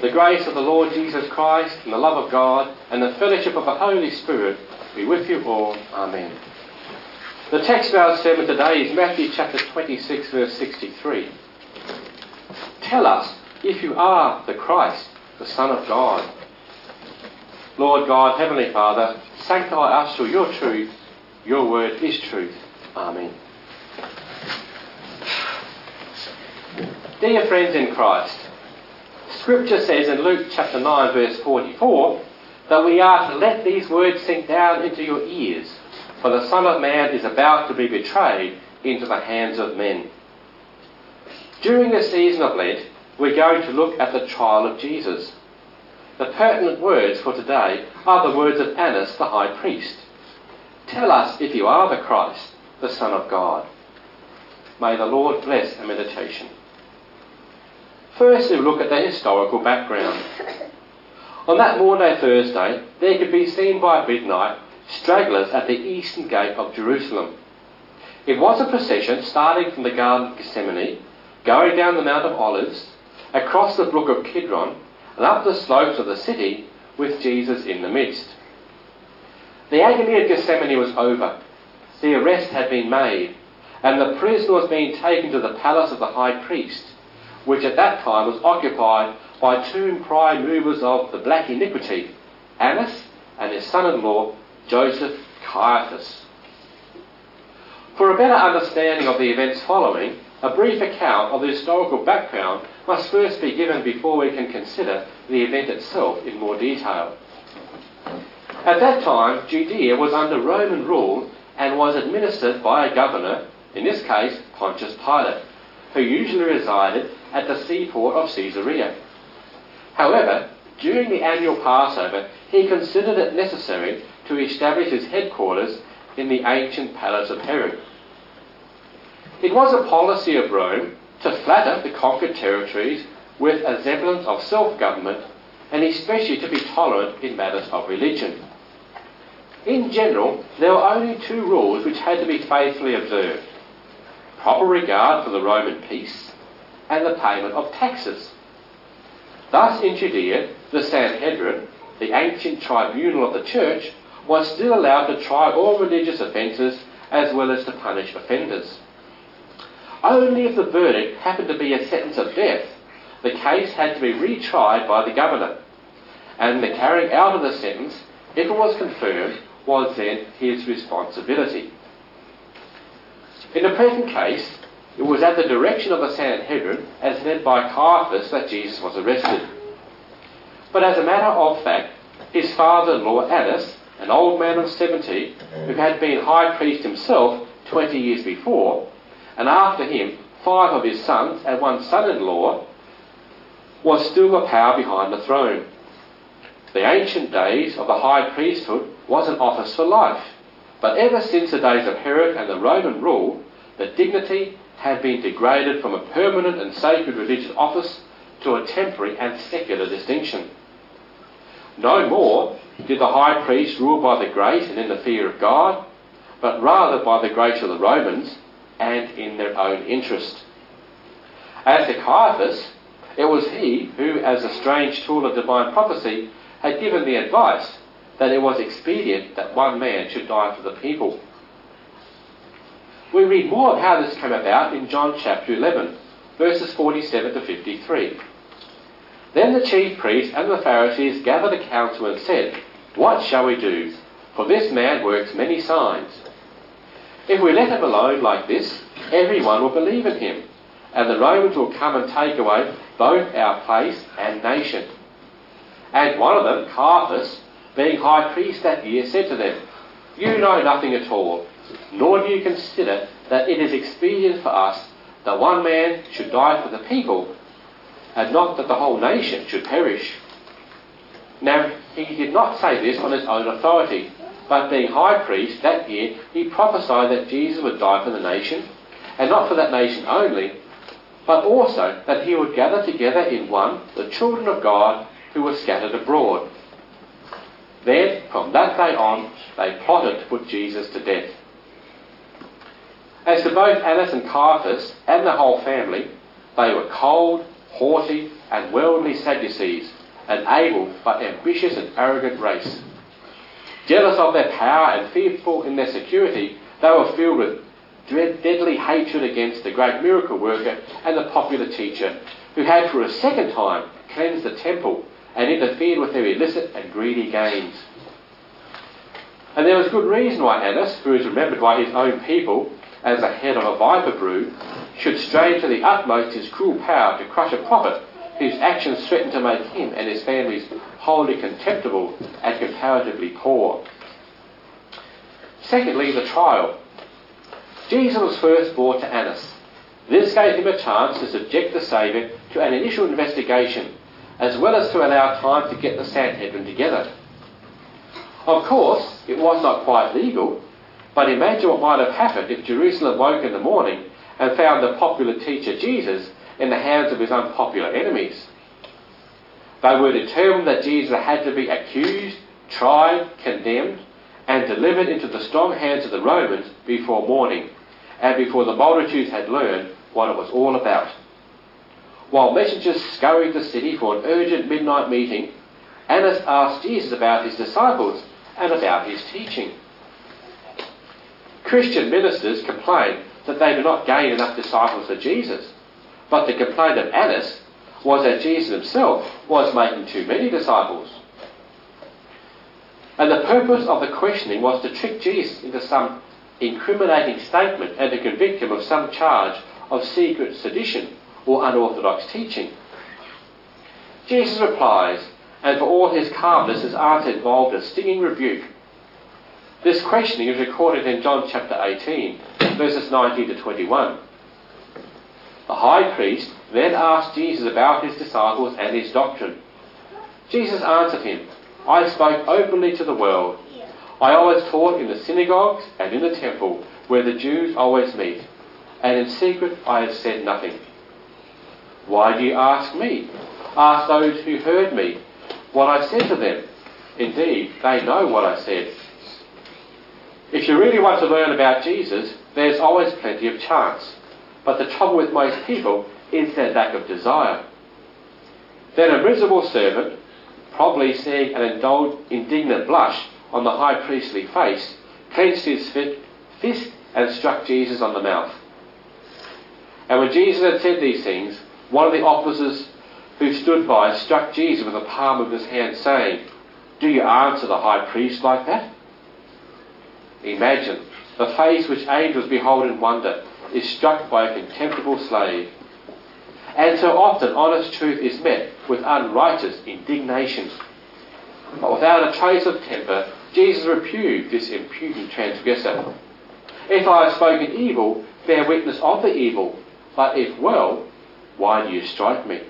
The grace of the Lord Jesus Christ and the love of God and the fellowship of the Holy Spirit be with you all. Amen. The text of our sermon today is Matthew chapter 26, verse 63. Tell us if you are the Christ, the Son of God. Lord God, Heavenly Father, sanctify us through your truth. Your word is truth. Amen. Dear friends in Christ, Scripture says in Luke chapter 9 verse 44 that we are to let these words sink down into your ears, for the Son of Man is about to be betrayed into the hands of men. During this season of Lent, we're going to look at the trial of Jesus. The pertinent words for today are the words of Annas the high priest. Tell us if you are the Christ, the Son of God. May the Lord bless our meditation. Firstly, we look at the historical background. On that Maundy Thursday, there could be seen by midnight stragglers at the eastern gate of Jerusalem. It was a procession starting from the Garden of Gethsemane, going down the Mount of Olives, across the brook of Kidron, and up the slopes of the city, with Jesus in the midst. The agony of Gethsemane was over. The arrest had been made, and the prisoner was being taken to the palace of the high priest, which at that time was occupied by two prime movers of the black iniquity, Annas and his son-in-law, Joseph Caiaphas. For a better understanding of the events following, a brief account of the historical background must first be given before we can consider the event itself in more detail. At that time, Judea was under Roman rule and was administered by a governor, in this case Pontius Pilate, who usually resided at the seaport of Caesarea. However, during the annual Passover, he considered it necessary to establish his headquarters in the ancient palace of Herod. It was a policy of Rome to flatter the conquered territories with a semblance of self-government, and especially to be tolerant in matters of religion. In general, there were only two rules which had to be faithfully observed: proper regard for the Roman peace and the payment of taxes. Thus in Judea, the Sanhedrin, the ancient tribunal of the church, was still allowed to try all religious offences as well as to punish offenders. Only if the verdict happened to be a sentence of death, the case had to be retried by the governor, and the carrying out of the sentence, if it was confirmed, was then his responsibility. In the present case, it was at the direction of the Sanhedrin, as led by Caiaphas, that Jesus was arrested. But as a matter of fact, his father-in-law Annas, an old man of 70, who had been high priest himself 20 years before, and after him 5 of his sons and 1 son-in-law, was still the power behind the throne. The ancient days of the high priesthood was an office for life, but ever since the days of Herod and the Roman rule, the dignity had been degraded from a permanent and sacred religious office to a temporary and secular distinction. No more did the high priest rule by the grace and in the fear of God, but rather by the grace of the Romans and in their own interest. As to Caiaphas, it was he who, as a strange tool of divine prophecy, had given the advice that it was expedient that one man should die for the people. We read more of how this came about in John chapter 11, verses 47 to 53. Then the chief priests and the Pharisees gathered a council and said, "What shall we do? For this man works many signs. If we let him alone like this, everyone will believe in him, and the Romans will come and take away both our place and nation." And one of them, Caiaphas, being high priest that year, said to them, "You know nothing at all, nor do you consider that it is expedient for us that one man should die for the people, and not that the whole nation should perish." Now, he did not say this on his own authority, but being high priest that year, he prophesied that Jesus would die for the nation, and not for that nation only, but also that he would gather together in one the children of God who were scattered abroad. Then, from that day on, they plotted to put Jesus to death. As to both Annas and Caiaphas and the whole family, they were cold, haughty and worldly Sadducees, an able but ambitious and arrogant race. Jealous of their power and fearful in their security, they were filled with deadly hatred against the great miracle worker and the popular teacher, who had for a second time cleansed the temple and interfered with their illicit and greedy gains. And there was good reason why Annas, who is remembered by his own people as the head of a viper brood, should strain to the utmost his cruel power to crush a prophet whose actions threatened to make him and his families wholly contemptible and comparatively poor. Secondly, the trial. Jesus was first brought to Annas. This gave him a chance to subject the Saviour to an initial investigation, as well as to allow time to get the Sanhedrin together. Of course, it was not quite legal, but imagine what might have happened if Jerusalem woke in the morning and found the popular teacher Jesus in the hands of his unpopular enemies. They were determined that Jesus had to be accused, tried, condemned, and delivered into the strong hands of the Romans before morning, and before the multitudes had learned what it was all about. While messengers scurried the city for an urgent midnight meeting, Annas asked Jesus about his disciples and about his teaching. Christian ministers complained that they did not gain enough disciples for Jesus, but the complaint of Annas was that Jesus himself was making too many disciples. And the purpose of the questioning was to trick Jesus into some incriminating statement and to convict him of some charge of secret sedition or unorthodox teaching. Jesus replies, and for all his calmness, his answer involved a stinging rebuke. This questioning is recorded in John chapter 18, verses 19 to 21. The high priest then asked Jesus about his disciples and his doctrine. Jesus answered him, I spoke openly to the world. I always taught in the synagogues and in the temple, where the Jews always meet, and in secret I have said nothing. Why do you ask me? Ask those who heard me what I said to them. Indeed, they know what I said. If you really want to learn about Jesus, there's always plenty of chance. But the trouble with most people is their lack of desire. Then a miserable servant, probably seeing an indignant blush on the high priestly face, clenched his fist and struck Jesus on the mouth. And when Jesus had said these things, one of the officers who stood by struck Jesus with the palm of his hand, saying, Do you answer the high priest like that? Imagine the face which angels behold in wonder is struck by a contemptible slave. And so often honest truth is met with unrighteous indignation. But without a trace of temper, Jesus rebuked this impudent transgressor. If I have spoken evil, bear witness of the evil, but if well, why do you strike me?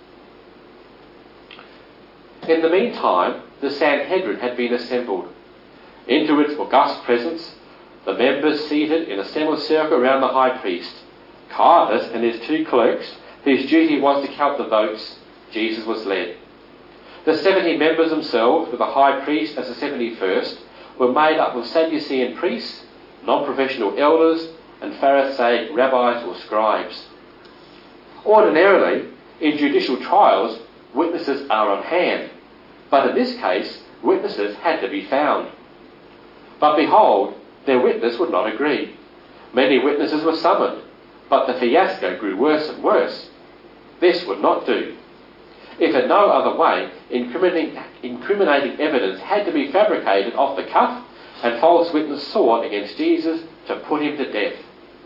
In the meantime, the Sanhedrin had been assembled. Into its august presence, the members seated in a semicircle around the high priest, Caiaphas and his two clerks, whose duty was to count the votes, Jesus was led. The 70 members themselves, with the high priest as the 71st, were made up of Sadducean priests, non-professional elders, and Pharisaic rabbis or scribes. Ordinarily, in judicial trials, witnesses are on hand, but in this case, witnesses had to be found. But behold, their witness would not agree. Many witnesses were summoned, but the fiasco grew worse and worse. This would not do. If in no other way, incriminating evidence had to be fabricated off the cuff, and false witness sought against Jesus to put him to death.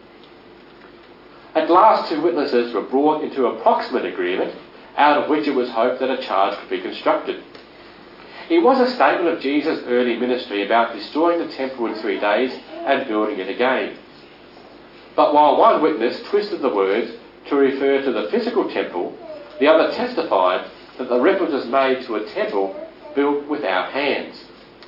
At last 2 witnesses were brought into approximate agreement, out of which it was hoped that a charge could be constructed. It was a statement of Jesus' early ministry about destroying the temple in 3 days and building it again. But while one witness twisted the words to refer to the physical temple, the other testified that the reference was made to a temple built without hands.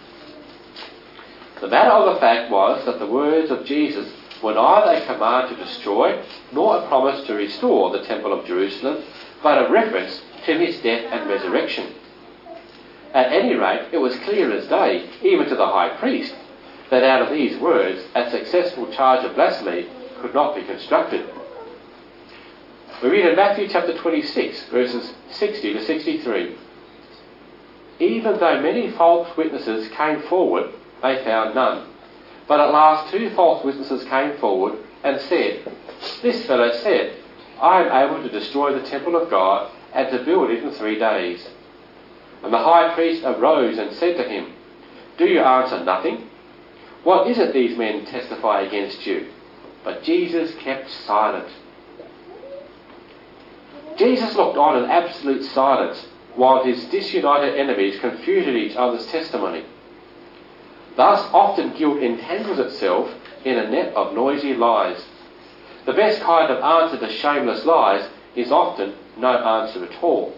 The matter of the fact was that the words of Jesus were neither a command to destroy nor a promise to restore the temple of Jerusalem, but a reference to his death and resurrection. At any rate, it was clear as day, even to the high priest, that out of these words a successful charge of blasphemy could not be constructed. We read in Matthew chapter 26, verses 60 to 63. Even though many false witnesses came forward, they found none. But at last 2 false witnesses came forward and said, "This fellow said, I am able to destroy the temple of God and to build it in 3 days." And the high priest arose and said to him, "Do you answer nothing? What is it these men testify against you?" But Jesus kept silent. Jesus looked on in absolute silence while his disunited enemies confuted each other's testimony. Thus often guilt entangles itself in a net of noisy lies. The best kind of answer to shameless lies is often no answer at all.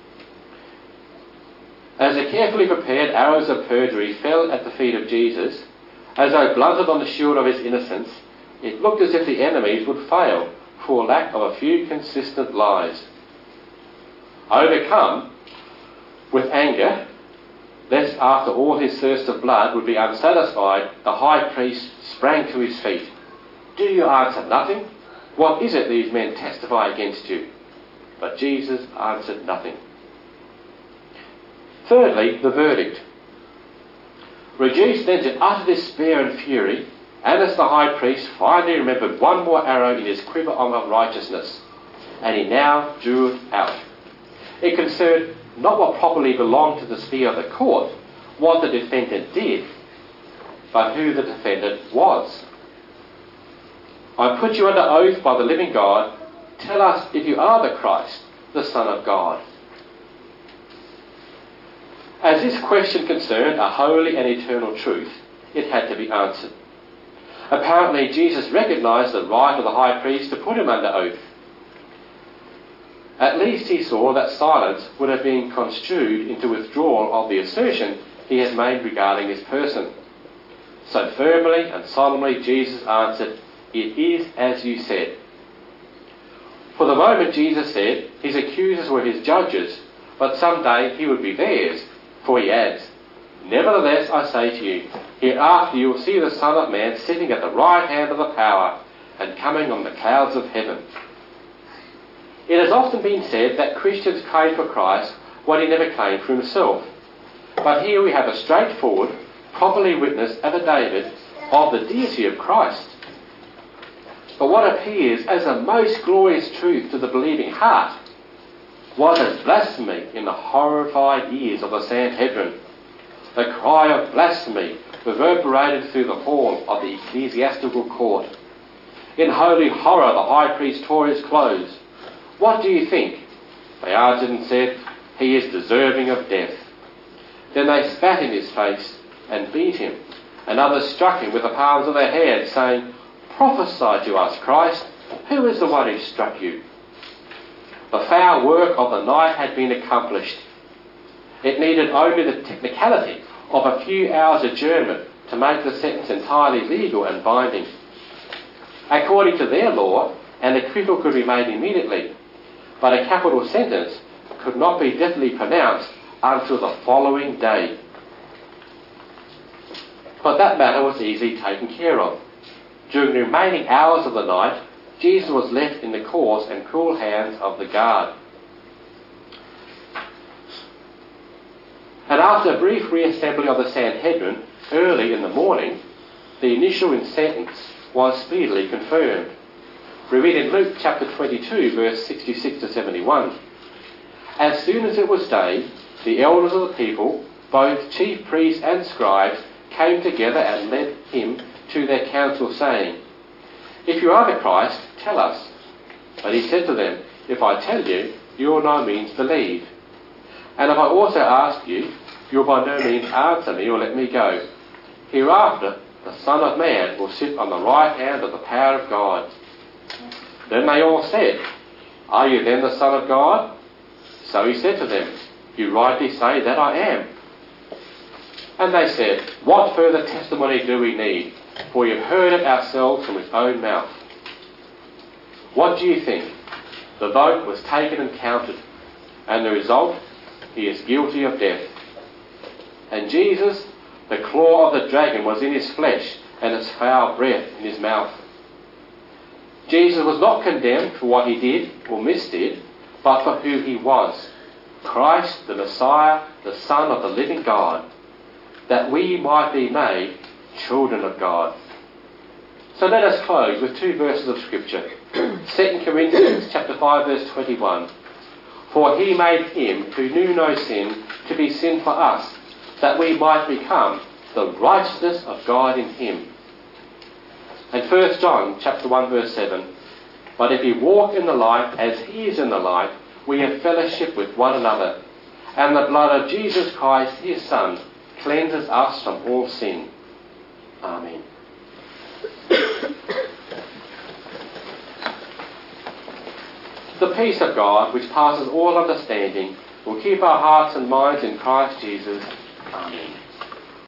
As the carefully prepared arrows of perjury fell at the feet of Jesus, as though blunted on the shield of his innocence, it looked as if the enemies would fail for lack of a few consistent lies. Overcome with anger, lest after all his thirst of blood would be unsatisfied, the high priest sprang to his feet. "Do you answer nothing? What is it these men testify against you?" But Jesus answered nothing. Thirdly, the verdict. Reduced then to utter despair and fury, Annas the high priest finally remembered one more arrow in his quiver of righteousness, and he now drew it out. It concerned not what properly belonged to the sphere of the court, what the defendant did, but who the defendant was. "I put you under oath by the living God. Tell us if you are the Christ, the Son of God." As this question concerned a holy and eternal truth, it had to be answered. Apparently, Jesus recognised the right of the high priest to put him under oath. At least he saw that silence would have been construed into withdrawal of the assertion he had made regarding his person. So firmly and solemnly Jesus answered, "It is as you said." For the moment, Jesus said, his accusers were his judges, but someday he would be theirs, for he adds, "Nevertheless, I say to you, hereafter you will see the Son of Man sitting at the right hand of the power and coming on the clouds of heaven." It has often been said that Christians claim for Christ what he never claimed for himself. But here we have a straightforward, properly witnessed affidavit of the deity of Christ. But what appears as a most glorious truth to the believing heart was as blasphemy in the horrified ears of the Sanhedrin. The cry of blasphemy reverberated through the hall of the ecclesiastical court. In holy horror, the high priest tore his clothes. "What do you think?" They answered and said, "He is deserving of death." Then they spat in his face and beat him, and others struck him with the palms of their hands, saying, "Prophesy to us, Christ, who is the one who struck you?" The foul work of the night had been accomplished. It needed only the technicality of a few hours' adjournment to make the sentence entirely legal and binding. According to their law, an acquittal could be made immediately, but a capital sentence could not be definitely pronounced until the following day. But that matter was easily taken care of. During the remaining hours of the night, Jesus was left in the coarse and cruel hands of the guard. And after a brief reassembly of the Sanhedrin early in the morning, the initial sentence was speedily confirmed. We read in Luke chapter 22, verse 66 to 71. "As soon as it was day, the elders of the people, both chief priests and scribes, came together and led him to their council, saying, 'If you are the Christ, tell us.' But he said to them, 'If I tell you, you will no means believe. And if I also ask you, you will by no means answer me or let me go. Hereafter, the Son of Man will sit on the right hand of the power of God.' Then they all said, 'Are you then the Son of God?' So he said to them, 'You rightly say that I am.' And they said, 'What further testimony do we need? For we have heard it ourselves from his own mouth.' What do you think? The vote was taken and counted, and the result, he is guilty of death. And Jesus, the claw of the dragon was in his flesh, and his foul breath in his mouth. Jesus was not condemned for what he did or misdid, but for who he was. Christ, the Messiah, the Son of the living God, that we might be made children of God. So let us close with 2 verses of Scripture. 2 Corinthians chapter 5 verse 21. For he made him who knew no sin to be sin for us, that we might become the righteousness of God in him. And 1 John chapter 1 verse 7. But if we walk in the light as he is in the light, we have fellowship with one another. And the blood of Jesus Christ, his Son, cleanses us from all sin. Amen. The peace of God, which passes all understanding, will keep our hearts and minds in Christ Jesus. Amen.